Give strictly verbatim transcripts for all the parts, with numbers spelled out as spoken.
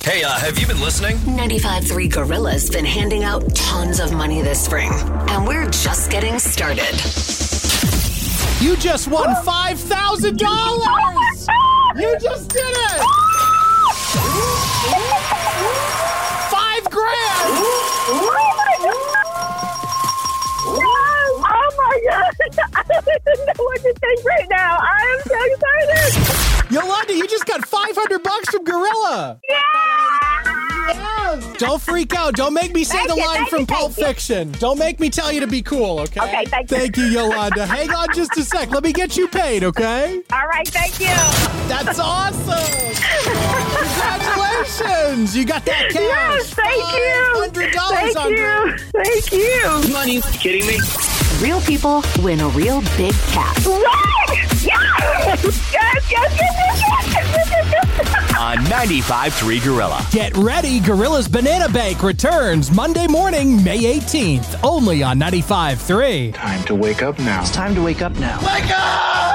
Hey, uh, have you been listening? ninety-five point three Gorilla's been handing out tons of money this spring, and we're just getting started. You just won five thousand dollars! You just did it! Five grand! Oh my God! I don't even know what to think right now. I am so excited! Yolanda, you just got five hundred bucks from Gorilla! Yeah! Yes! Don't freak out. Don't make me say Thank the you, line thank from you, Pulp thank you. Fiction. Don't make me tell you to be cool, okay? Okay, thank you. Thank you, Yolanda. Hang on just a sec. Let me get you paid, okay? All right, thank you. That's awesome! Congratulations! You got that cash! Yes, thank you. five hundred dollars Thank on you. Thank you. Money. Kidding me? Real people win a real big cash. What? Yes! Yes, yes, yes, yes, yes. On ninety-five point three Gorilla. Get ready, Gorilla's Banana Bank returns Monday morning, May eighteenth, only on ninety-five point three. Time to wake up now. It's time to wake up now. Wake up!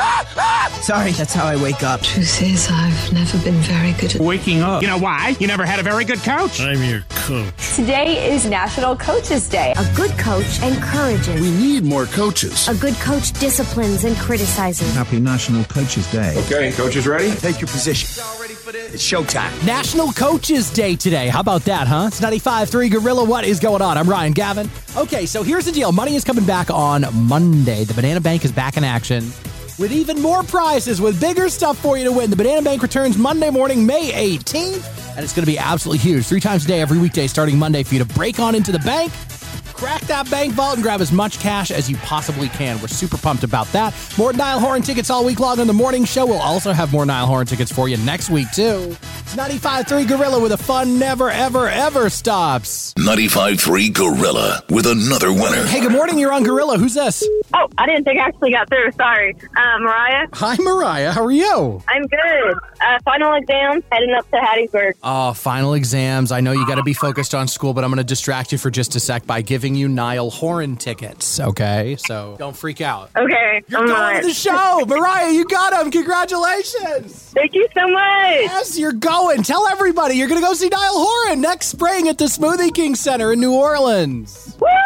Sorry, that's how I wake up. Truth is, I've never been very good at Waking up. You know why? You never had a very good coach. I'm your coach. Today is National Coaches Day. A good coach encourages. We need more coaches. A good coach disciplines and criticizes. Happy National Coaches Day. Okay, coaches ready? Take your position. Y'all ready for this? It's showtime. National Coaches Day today. How about that, huh? It's ninety-five point three Gorilla. What is going on? I'm Ryan Gavin. Okay, so here's the deal. Money is coming back on Monday. The Banana Bank is back in action with even more prizes, with bigger stuff for you to win. The Banana Bank returns Monday morning, May eighteenth, and it's going to be absolutely huge. Three times a day, every weekday, starting Monday, for you to break on into the bank, crack that bank vault, and grab as much cash as you possibly can. We're super pumped about that. More Niall Horan tickets all week long on the morning show. We'll also have more Niall Horan tickets for you next week, too. It's ninety-five point three Gorilla, where the fun never, ever, ever stops. ninety-five point three Gorilla with another winner. Hey, good morning. You're on Gorilla. Who's this? Oh, I didn't think I actually got through. Sorry. Uh, Mariah? Hi, Mariah. How are you? I'm good. Uh, final exams, heading up to Hattiesburg. Oh, final exams. I know you got to be focused on school, but I'm going to distract you for just a sec by giving you Niall Horan tickets, okay? So don't freak out. Okay. You're I'm going on to the it. show. Mariah, you got them. Congratulations. Thank you so much. Yes, you're going. Tell everybody you're going to go see Niall Horan next spring at the Smoothie King Center in New Orleans. Woo!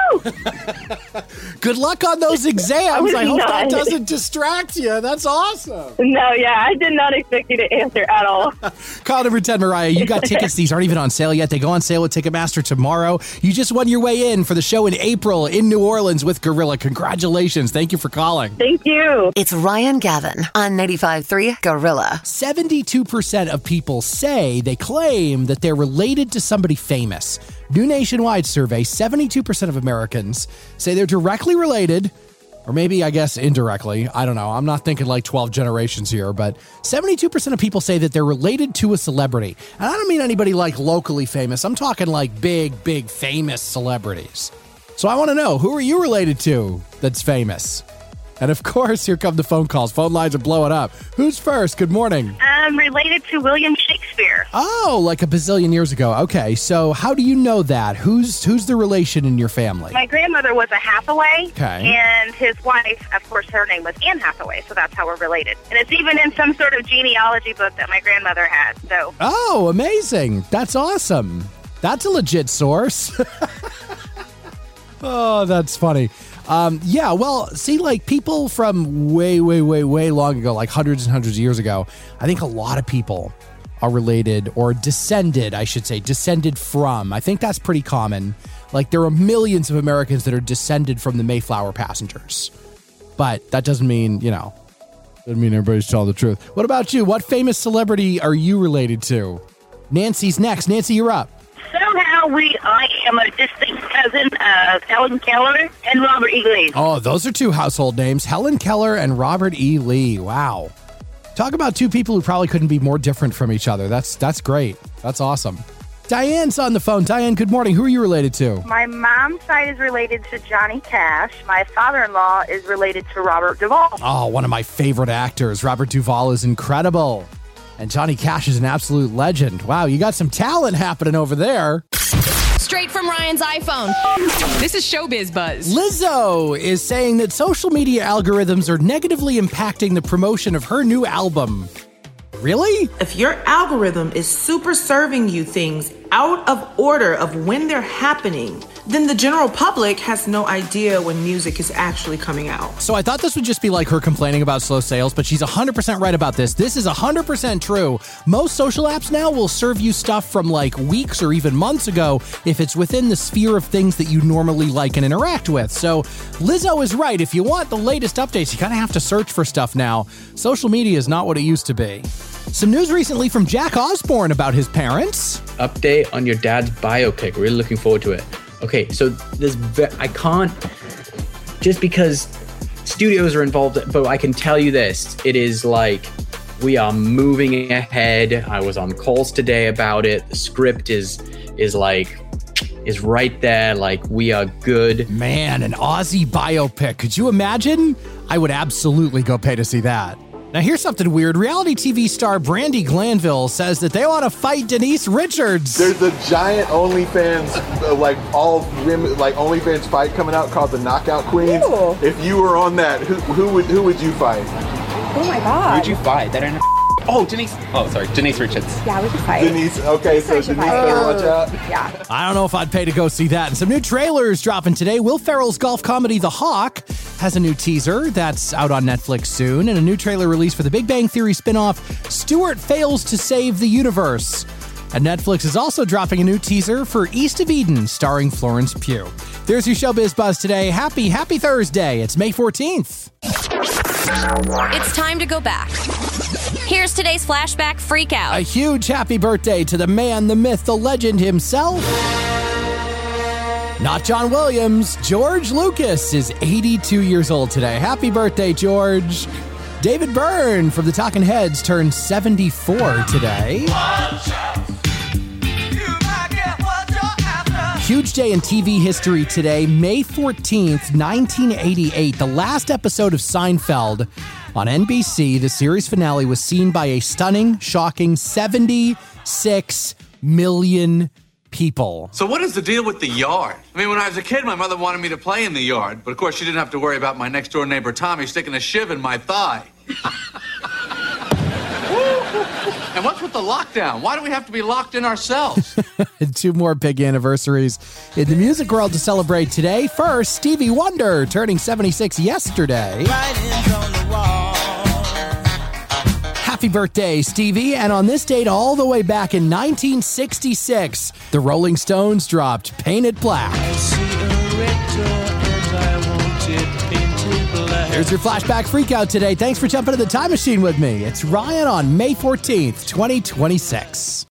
Good luck on those exams. I hope that not. doesn't distract you. That's awesome. No, yeah, I did not expect you to answer at all. Call number ten, Mariah. You got tickets. These aren't even on sale yet. They go on sale with Ticketmaster tomorrow. You just won your way in for the show in April in New Orleans with Gorilla. Congratulations. Thank you for calling. Thank you. It's Ryan Gavin on ninety-five point three Gorilla. seventy-two percent of people say they claim that they're related to somebody famous. New nationwide survey, seventy-two percent of Americans say they're directly related, or maybe, I guess, indirectly. I don't know. I'm not thinking like twelve generations here, but seventy-two percent of people say that they're related to a celebrity. And I don't mean anybody like locally famous. I'm talking like big, big famous celebrities. So I want to know, who are you related to that's famous? And of course, here come the phone calls. Phone lines are blowing up. Who's first? Good morning. I'm related to William Shakespeare. Oh, like a bazillion years ago. Okay, so how do you know that? Who's who's the relation in your family? My grandmother was a Hathaway, Okay. and his wife, of course, her name was Anne Hathaway, so that's how we're related. And it's even in some sort of genealogy book that my grandmother had. So, Oh, amazing. That's awesome. That's a legit source. Oh, that's funny. Um, yeah, well, see, like people from way, way, way, way long ago, like hundreds and hundreds of years ago, I think a lot of people are related or descended, I should say, descended from. I think that's pretty common. Like there are millions of Americans that are descended from the Mayflower passengers. But that doesn't mean, you know, doesn't mean everybody's telling the truth. What about you? What famous celebrity are you related to? Nancy's next. Nancy, you're up. somehow we, I am a distant cousin of Helen Keller and Robert E. Lee. Oh, those are two household names. Helen Keller and Robert E. Lee. Wow. Talk about two people who probably couldn't be more different from each other. That's that's great. That's awesome. Diane's on the phone. Diane, good morning. Who are you related to? My mom's side is related to Johnny Cash. My father-in-law is related to Robert Duvall. Oh, one of my favorite actors. Robert Duvall is incredible. And Johnny Cash is an absolute legend. Wow, you got some talent happening over there. Straight from Ryan's iPhone. This is Showbiz Buzz. Lizzo is saying that social media algorithms are negatively impacting the promotion of her new album. Really? If your algorithm is super serving you things out of order of when they're happening, then the general public has no idea when music is actually coming out. So I thought this would just be like her complaining about slow sales, but she's one hundred percent right about this. This is one hundred percent true. Most social apps now will serve you stuff from like weeks or even months ago if it's within the sphere of things that you normally like and interact with. So Lizzo is right. If you want the latest updates, you kind of have to search for stuff now. Social media is not what it used to be. Some news recently from Jack Osbourne about his parents. Update on your dad's biopic. Really looking forward to it. Okay, so this ve- I can't, just because studios are involved, but I can tell you this. It is like, we are moving ahead. I was on calls today about it. The script is is like, is right there. Like, we are good. Man, an Aussie biopic. Could you imagine? I would absolutely go pay to see that. Now, here's something weird. Reality T V star Brandi Glanville says that they want to fight Denise Richards. There's a giant OnlyFans, uh, like all women, like OnlyFans fight coming out called the Knockout Queens. Ew. If you were on that, who, who would who would you fight? Oh my God. Who would you fight? That are Oh, Denise. Oh, sorry. Denise Richards. Yeah, we could fight. Denise. Okay, so Denise better watch out. Yeah. I don't know if I'd pay to go see that. And some new trailers dropping today. Will Ferrell's golf comedy The Hawk has a new teaser that's out on Netflix soon, and a new trailer released for the Big Bang Theory spinoff, Stuart Fails to Save the Universe. And Netflix is also dropping a new teaser for East of Eden, starring Florence Pugh. There's your Showbiz Buzz today. Happy, happy Thursday. It's May fourteenth. It's time to go back. Here's today's flashback freak out. A huge happy birthday to the man, the myth, the legend himself. Not John Williams. George Lucas is eighty-two years old today. Happy birthday, George. David Byrne from the Talking Heads turned seventy-four today. Huge day in T V history today, May fourteenth, nineteen eighty-eight. The last episode of Seinfeld on N B C, the series finale, was seen by a stunning, shocking seventy-six million people. So what is the deal with the yard? I mean, when I was a kid, my mother wanted me to play in the yard, but of course she didn't have to worry about my next door neighbor Tommy sticking a shiv in my thigh. And what's with the lockdown? Why do we have to be locked in ourselves? Two more big anniversaries in the music world to celebrate today. First, Stevie Wonder turning seventy-six yesterday. Happy birthday, Stevie. And on this date, all the way back in nineteen sixty-six, the Rolling Stones dropped Painted Black. Here's your flashback freakout today. Thanks for jumping into the time machine with me. It's Ryan on May fourteenth, twenty twenty-six.